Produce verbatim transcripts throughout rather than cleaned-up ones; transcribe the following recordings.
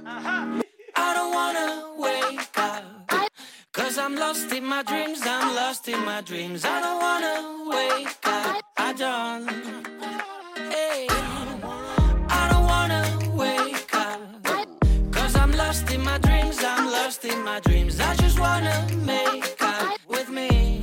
I don't wanna wake up, cause I'm lost in my dreams, I'm lost in my dreams. I don't wanna wake up, I don't, hey. I don't wanna wake up, cause I'm lost in my dreams, I'm lost in my dreams. I just wanna make up with me.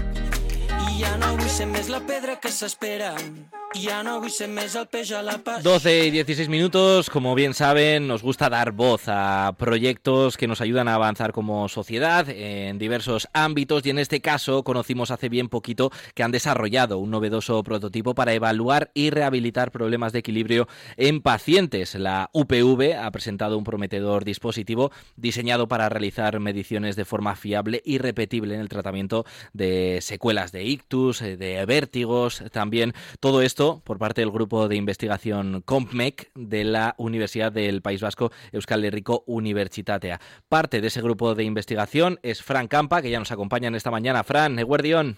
Ja no vull ser més la pedra que s'espera. Ja no vull ser més el peix a la pas. doce y dieciséis minutos, como bien saben, nos gusta dar voz a proyectos que nos ayudan a avanzar como sociedad en diversos ámbitos y en este caso conocimos hace bien poquito que han desarrollado un novedoso prototipo para evaluar y rehabilitar problemas de equilibrio en pacientes. La U P V ha presentado un prometedor dispositivo diseñado para realizar mediciones de forma fiable y repetible en el tratamiento de secuelas de ictus, de vértigos, también todo esto por parte del grupo de investigación COMPMEC de la Universidad del País Vasco, Euskal Herriko Unibertsitatea. Parte de ese grupo de investigación es Fran Campa, que ya nos acompaña en esta mañana. Fran, eguerdión.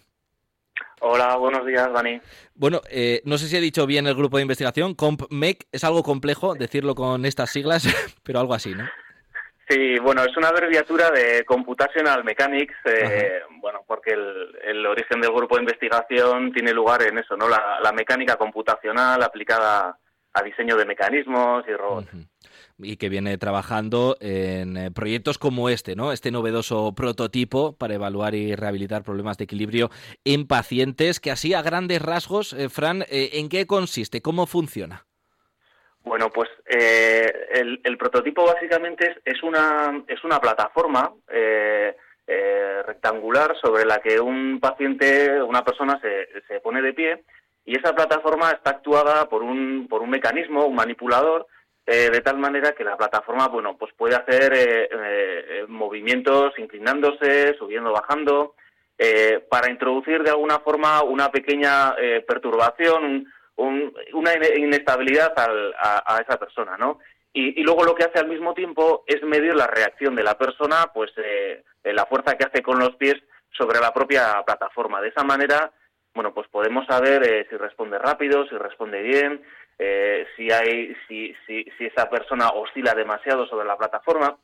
Hola, buenos días, Dani. Bueno, eh, no sé si he dicho bien el grupo de investigación, COMPMEC, es algo complejo decirlo con estas siglas, pero algo así, ¿no? Sí, bueno, es una abreviatura de Computational Mechanics, eh, bueno, porque el, el origen del grupo de investigación tiene lugar en eso, ¿no? La, la mecánica computacional aplicada a diseño de mecanismos y robots. Uh-huh. Y que viene trabajando en eh, proyectos como este, ¿no? Este novedoso prototipo para evaluar y rehabilitar problemas de equilibrio en pacientes, que así a grandes rasgos, eh, Fran, eh, ¿en qué consiste? ¿Cómo funciona? Bueno, pues eh, el, el prototipo básicamente es, es una es una plataforma eh, eh, rectangular sobre la que un paciente, una persona se, se pone de pie, y esa plataforma está actuada por un por un mecanismo, un manipulador, eh, de tal manera que la plataforma, bueno, pues puede hacer eh, eh, movimientos inclinándose, subiendo, bajando, eh, para introducir de alguna forma una pequeña eh, perturbación, un, Un, una inestabilidad al, a, a esa persona, ¿no? Y, y luego lo que hace al mismo tiempo es medir la reacción de la persona, pues eh, la fuerza que hace con los pies sobre la propia plataforma. De esa manera, bueno, pues podemos saber eh, si responde rápido, si responde bien, eh, si hay, si, si, si esa persona oscila demasiado sobre la plataforma.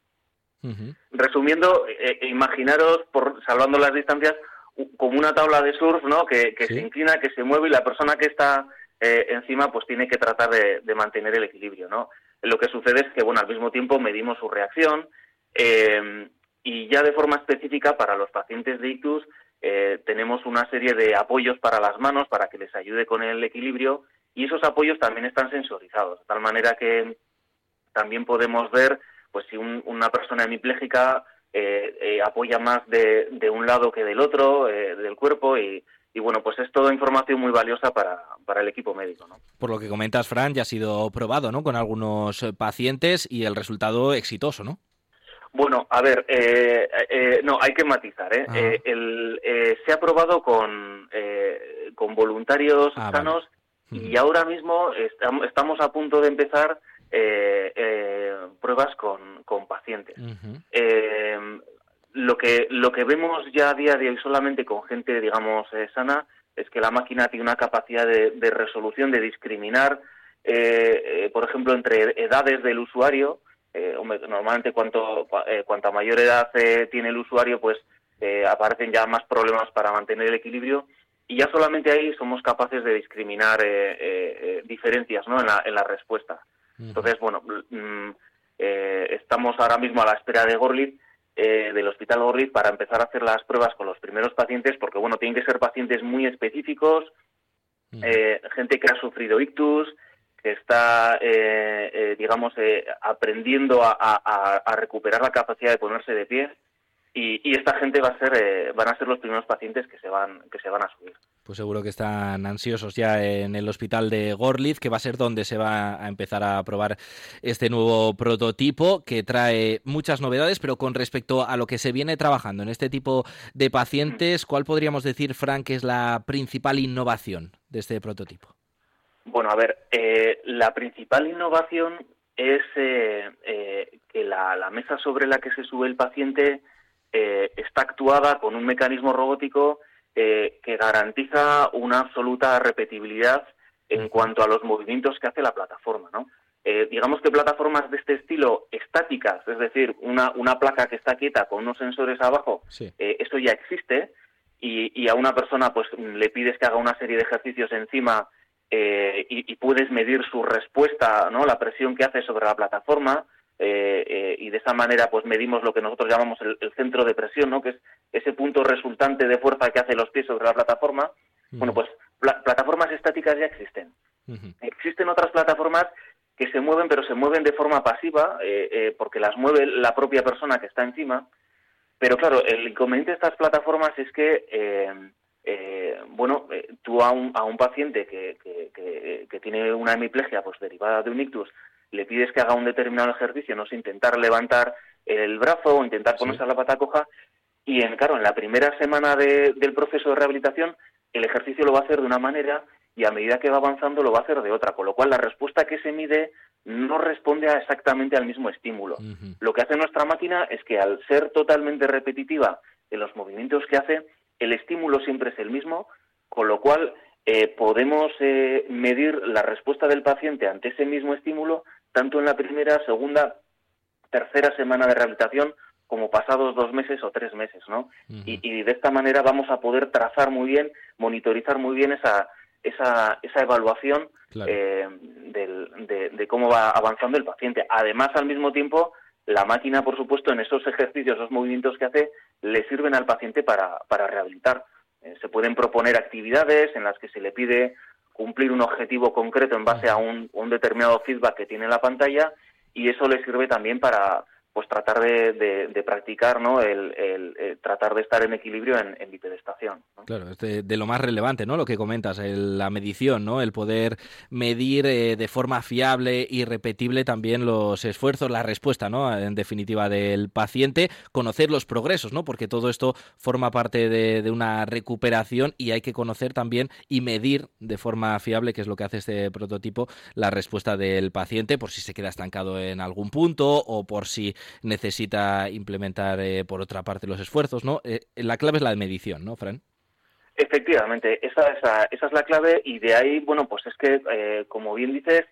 Uh-huh. Resumiendo, eh, imaginaros, por salvando las distancias, como una tabla de surf, ¿no? Que, que ¿Sí? se inclina, que se mueve, y la persona que está eh, encima pues tiene que tratar de, de mantener el equilibrio, ¿no? Lo que sucede es que, bueno, al mismo tiempo medimos su reacción eh, y ya de forma específica para los pacientes de ictus eh, tenemos una serie de apoyos para las manos para que les ayude con el equilibrio, y esos apoyos también están sensorizados, de tal manera que también podemos ver pues si un, una persona hemipléjica Eh, eh, apoya más de, de un lado que del otro, eh, del cuerpo, y, y bueno, pues es toda información muy valiosa para, para el equipo médico, ¿no? Por lo que comentas, Fran, ya ha sido probado, ¿no?, con algunos pacientes y el resultado exitoso, ¿no? Bueno, a ver, eh, eh, no, hay que matizar, ¿eh? Ah. eh el, eh se ha probado con, eh, con voluntarios ah, sanos, vale. Y ahora mismo estamos, estamos a punto de empezar Eh, eh, pruebas con, con pacientes. Uh-huh. Eh, lo que lo que vemos ya a día de hoy solamente con gente, digamos, eh, sana, es que la máquina tiene una capacidad de, de resolución, de discriminar, eh, eh, por ejemplo, entre edades del usuario. Eh, normalmente cuanto eh, cuanta mayor edad eh, tiene el usuario, pues eh, aparecen ya más problemas para mantener el equilibrio, y ya solamente ahí somos capaces de discriminar eh, eh, diferencias, ¿no?, en la, en la respuesta. Entonces, bueno, eh, estamos ahora mismo a la espera de Gorlitz, eh, del Hospital Gorlitz, para empezar a hacer las pruebas con los primeros pacientes, porque, bueno, tienen que ser pacientes muy específicos, eh, gente que ha sufrido ictus, que está, eh, eh, digamos, eh, aprendiendo a, a, a recuperar la capacidad de ponerse de pie, y, y esta gente va a ser, eh, van a ser los primeros pacientes que se van, que se van a subir. Pues seguro que están ansiosos ya en el hospital de Gorlitz, que va a ser donde se va a empezar a probar este nuevo prototipo, que trae muchas novedades, pero con respecto a lo que se viene trabajando en este tipo de pacientes, ¿cuál podríamos decir, Fran, que es la principal innovación de este prototipo? Bueno, a ver, eh, la principal innovación es eh, eh, que la, la mesa sobre la que se sube el paciente eh, está actuada con un mecanismo robótico Eh, que garantiza una absoluta repetibilidad en cuanto a los movimientos que hace la plataforma, ¿no? Eh, digamos que plataformas de este estilo estáticas, es decir, una, una placa que está quieta con unos sensores abajo, Sí. eh, eso ya existe, y, y a una persona pues le pides que haga una serie de ejercicios encima eh, y, y puedes medir su respuesta, ¿no? La presión que hace sobre la plataforma, eh, eh, y de esa manera pues medimos lo que nosotros llamamos el, el centro de presión, ¿no? Que es ese punto resultante de fuerza que hace los pies sobre la plataforma. Uh-huh. Bueno, pues pla- plataformas estáticas ya existen. Uh-huh. Existen otras plataformas que se mueven, pero se mueven de forma pasiva, eh, eh, porque las mueve la propia persona que está encima. Pero claro, el inconveniente de estas plataformas es que, eh, eh, bueno, eh, tú a un, a un paciente que, que, que, que tiene una hemiplegia pues derivada de un ictus, le pides que haga un determinado ejercicio, no sé, intentar levantar el brazo o intentar ponerse sí. a la pata coja, y en, claro, en la primera semana de, del proceso de rehabilitación, el ejercicio lo va a hacer de una manera y a medida que va avanzando lo va a hacer de otra, con lo cual la respuesta que se mide no responde a exactamente al mismo estímulo. Uh-huh. Lo que hace nuestra máquina es que al ser totalmente repetitiva en los movimientos que hace, el estímulo siempre es el mismo, con lo cual eh, podemos eh, medir la respuesta del paciente ante ese mismo estímulo tanto en la primera, segunda, tercera semana de rehabilitación como pasados dos meses o tres meses, ¿no? Uh-huh. Y, y de esta manera vamos a poder trazar muy bien, monitorizar muy bien esa esa esa evaluación claro. eh, del, de, de cómo va avanzando el paciente. Además, al mismo tiempo, la máquina, por supuesto, en esos ejercicios, esos movimientos que hace, le sirven al paciente para, para rehabilitar. Eh, se pueden proponer actividades en las que se le pide cumplir un objetivo concreto en base a un, un determinado feedback que tiene la pantalla, y eso le sirve también para pues tratar de, de, de practicar, ¿no? El, el, el tratar de estar en equilibrio en, en bipedestación, ¿no? Claro, es de, de lo más relevante, ¿no? Lo que comentas, el, la medición, ¿no? El poder medir eh, de forma fiable y repetible también los esfuerzos, la respuesta, ¿no? En definitiva, del paciente, conocer los progresos, ¿no? Porque todo esto forma parte de, de una recuperación y hay que conocer también y medir de forma fiable, que es lo que hace este prototipo, la respuesta del paciente, por si se queda estancado en algún punto o por si necesita implementar eh, por otra parte los esfuerzos, ¿no? Eh, la clave es la de medición, ¿no, Fran? Efectivamente, esa, esa, esa es la clave, y de ahí, bueno, pues es que, eh, como bien dices,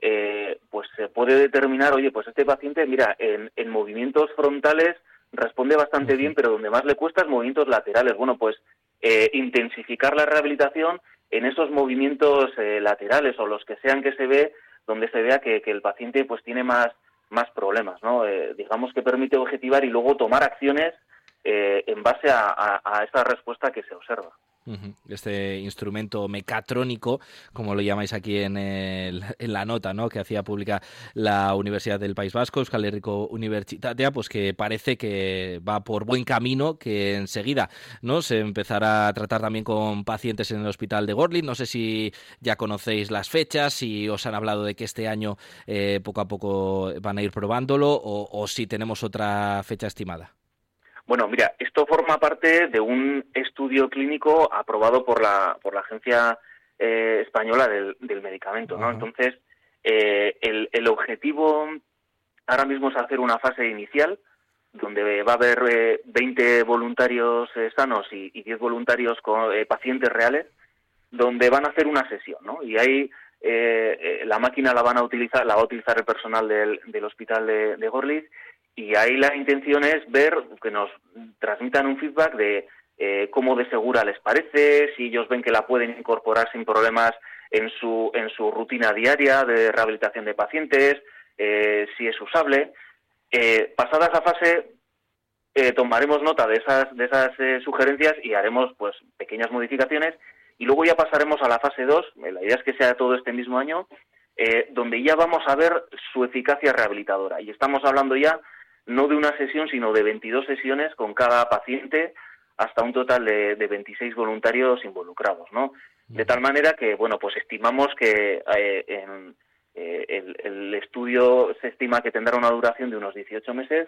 eh, pues se puede determinar, oye, pues este paciente, mira, en, en movimientos frontales responde bastante uh-huh. bien, pero donde más le cuesta es movimientos laterales. Bueno, pues eh, intensificar la rehabilitación en esos movimientos eh, laterales o los que sean que se ve, donde se vea que, que el paciente pues tiene más más problemas, ¿no? Eh, digamos que permite objetivar y luego tomar acciones eh, en base a, a, a esta respuesta que se observa. Uh-huh. Este instrumento mecatrónico, como lo llamáis aquí en, el, en la nota, ¿no? Que hacía pública la Universidad del País Vasco, Euskal Herriko Unibertsitatea, pues que parece que va por buen camino, que enseguida, ¿no? Se empezará a tratar también con pacientes en el hospital de Gorlitz. No sé si ya conocéis las fechas, si os han hablado de que este año eh, poco a poco van a ir probándolo o, o si tenemos otra fecha estimada. Bueno, mira, esto forma parte de un estudio clínico aprobado por la por la Agencia eh, Española del, del Medicamento, ¿no? Uh-huh. Entonces, eh, el, el objetivo ahora mismo es hacer una fase inicial donde va a haber eh, veinte voluntarios eh, sanos y, y diez voluntarios con eh, pacientes reales, donde van a hacer una sesión, ¿no? Y ahí eh, eh, la máquina la van a utilizar, la va a utilizar el personal del, del hospital de, de Gorlitz. Y ahí la intención es ver que nos transmitan un feedback de eh, cómo de segura les parece, si ellos ven que la pueden incorporar sin problemas en su en su rutina diaria de rehabilitación de pacientes, eh, si es usable. Eh, pasada esa fase, eh, tomaremos nota de esas de esas eh, sugerencias y haremos pues pequeñas modificaciones, y luego ya pasaremos a la fase dos. La idea es que sea todo este mismo año, eh, donde ya vamos a ver su eficacia rehabilitadora. Y estamos hablando ya no de una sesión, sino de veintidós sesiones con cada paciente, hasta un total de, de veintiséis voluntarios involucrados, ¿no? De tal manera que, bueno, pues estimamos que eh, en, eh, el, el estudio se estima que tendrá una duración de unos dieciocho meses,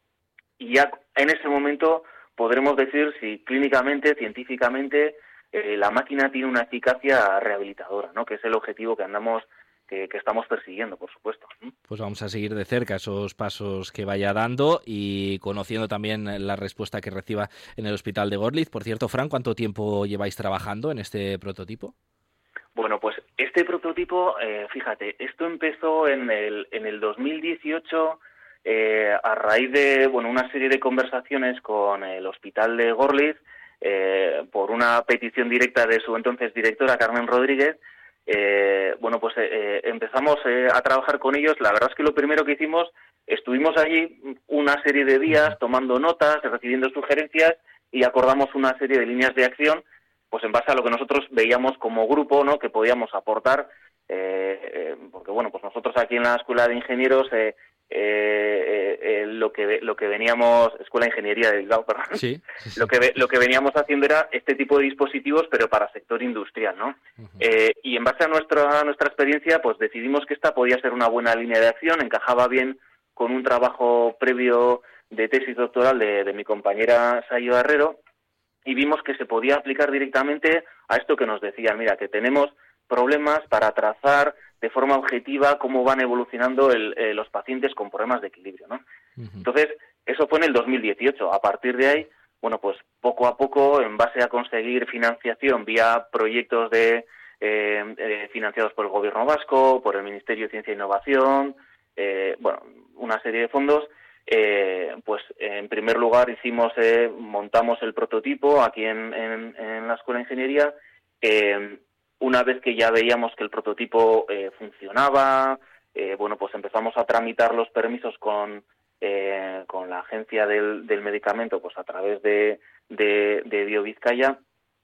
y ya en ese momento podremos decir si clínicamente, científicamente, eh, la máquina tiene una eficacia rehabilitadora, ¿no? Que es el objetivo que andamos Que, que estamos persiguiendo, por supuesto. Pues vamos a seguir de cerca esos pasos que vaya dando y conociendo también la respuesta que reciba en el hospital de Gorlitz. Por cierto, Fran, ¿cuánto tiempo lleváis trabajando en este prototipo? Bueno, pues este prototipo, eh, fíjate, esto empezó en el en el dos mil dieciocho, eh, a raíz de bueno una serie de conversaciones con el Hospital de Gorliz, eh, por una petición directa de su entonces directora, Carmen Rodríguez, eh, bueno, pues eh, empezamos eh, a trabajar con ellos. La verdad es que lo primero que hicimos, estuvimos allí una serie de días tomando notas, recibiendo sugerencias y acordamos una serie de líneas de acción, pues en base a lo que nosotros veíamos como grupo, ¿no?, que podíamos aportar, eh, eh, porque bueno, pues nosotros aquí en la Escuela de Ingenieros, eh, eh, eh, lo que lo que veníamos, Escuela de Ingeniería de Bilbao, perdón, sí, sí, sí. lo que lo que veníamos haciendo era este tipo de dispositivos, pero para sector industrial, ¿no? Uh-huh. Eh, y en base a nuestra a nuestra experiencia, pues decidimos que esta podía ser una buena línea de acción, encajaba bien con un trabajo previo de tesis doctoral de, de mi compañera Sayo Herrero, y vimos que se podía aplicar directamente a esto que nos decían, mira, que tenemos problemas para trazar de forma objetiva cómo van evolucionando el, eh, los pacientes con problemas de equilibrio, ¿no? Uh-huh. Entonces, eso fue en el dos mil dieciocho. A partir de ahí, bueno, pues poco a poco, en base a conseguir financiación vía proyectos de eh, eh, financiados por el Gobierno vasco, por el Ministerio de Ciencia e Innovación, eh, bueno, una serie de fondos, eh, pues en primer lugar hicimos, eh, montamos el prototipo aquí en, en, en la Escuela de Ingeniería. Eh, una vez que ya veíamos que el prototipo eh, funcionaba, eh, bueno, pues empezamos a tramitar los permisos con eh, con la agencia del, del medicamento, pues a través de, de, de BioVizcaya,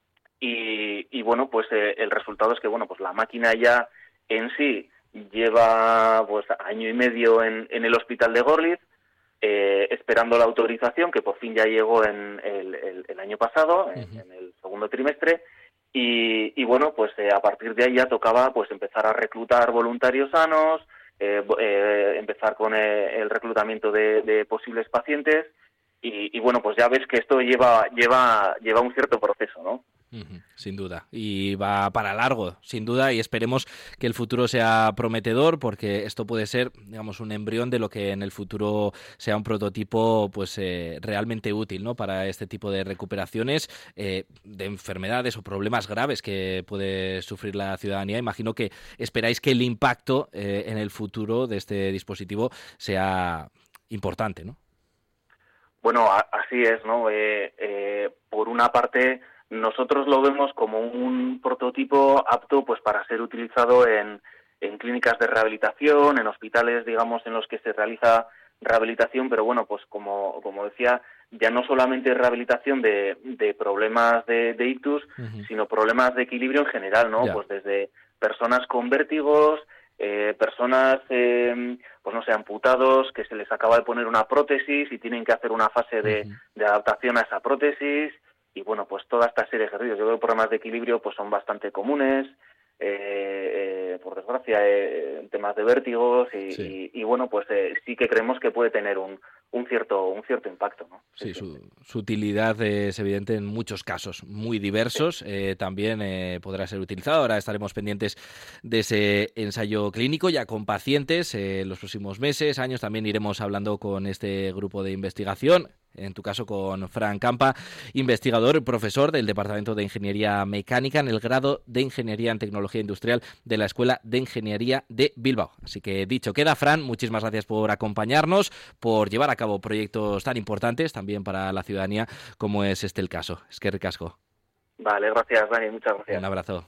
y, y bueno, pues eh, el resultado es que, bueno, pues la máquina ya en sí lleva pues año y medio en, en el Hospital de Gorliz, eh, esperando la autorización, que por fin ya llegó en el, el, el año pasado, en, uh-huh. en el segundo trimestre, y, y bueno, pues eh, a partir de ahí ya tocaba pues empezar a reclutar voluntarios sanos, eh, eh, empezar con eh, el reclutamiento de, de posibles pacientes, y, y bueno, pues ya ves que esto lleva lleva lleva un cierto proceso, ¿no? Uh-huh, sin duda, y va para largo, sin duda, y esperemos que el futuro sea prometedor, porque esto puede ser, digamos, un embrión de lo que en el futuro sea un prototipo pues eh, realmente útil, ¿no?, para este tipo de recuperaciones eh, de enfermedades o problemas graves que puede sufrir la ciudadanía. Imagino que esperáis que el impacto eh, en el futuro de este dispositivo sea importante, ¿no? Bueno, a- así es, ¿no? Eh, eh, por una parte, nosotros lo vemos como un prototipo apto pues para ser utilizado en, en clínicas de rehabilitación, en hospitales, digamos, en los que se realiza rehabilitación, pero bueno, pues como, como decía, ya no solamente rehabilitación de, de problemas de, de ictus, uh-huh. sino problemas de equilibrio en general, ¿no? Yeah. Pues desde personas con vértigos, eh, personas, eh, pues no sé, amputados, que se les acaba de poner una prótesis y tienen que hacer una fase de, uh-huh. de adaptación a esa prótesis. Y bueno, pues toda esta serie de ejercicios. Yo creo que problemas de equilibrio pues son bastante comunes, eh, eh, por desgracia, eh, temas de vértigos y, sí. y, y bueno, pues eh, sí que creemos que puede tener un, un cierto un cierto impacto, ¿no? Sí, sí, su, su utilidad es evidente en muchos casos, muy diversos. Sí. Eh, también eh, podrá ser utilizado. Ahora estaremos pendientes de ese ensayo clínico ya con pacientes en eh, los próximos meses, años. También iremos hablando con este grupo de investigación. En tu caso con Fran Campa, investigador y profesor del Departamento de Ingeniería Mecánica en el grado de Ingeniería en Tecnología Industrial de la Escuela de Ingeniería de Bilbao. Así que dicho queda, Fran, muchísimas gracias por acompañarnos, por llevar a cabo proyectos tan importantes también para la ciudadanía como es este el caso. Es que ricasco. Vale, gracias, Dani, muchas gracias. Un abrazo.